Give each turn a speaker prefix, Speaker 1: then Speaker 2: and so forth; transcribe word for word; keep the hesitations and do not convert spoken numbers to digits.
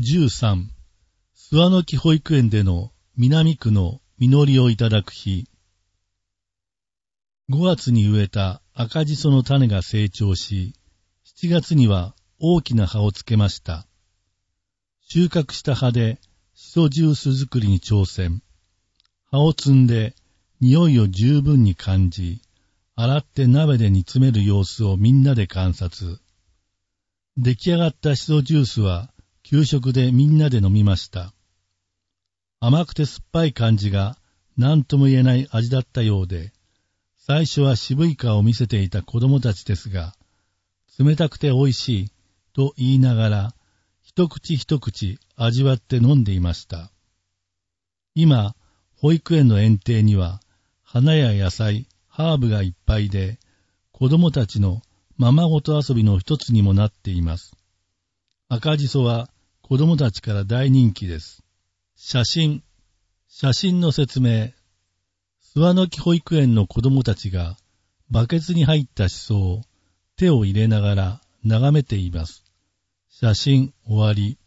Speaker 1: じゅうさん、諏訪の木保育園での南区の実りをいただく日。ごがつに植えた赤じその種が成長し、しちがつには大きな葉をつけました。収穫した葉でしそジュース作りに挑戦。葉を摘んで匂いを十分に感じ、洗って鍋で煮詰める様子をみんなで観察。出来上がったしそジュースは給食でみんなで飲みました。甘くて酸っぱい感じが何とも言えない味だったようで、最初は渋い顔を見せていた子供たちですが、冷たくて美味しいと言いながら、一口一口味わって飲んでいました。今、保育園の園庭には、花や野菜、ハーブがいっぱいで、子供たちのままごと遊びの一つにもなっています。赤じそは子供たちから大人気です。写真。写真の説明。諏訪の木保育園の子供たちがバケツに入ったしそを手を入れながら眺めています。写真終わり。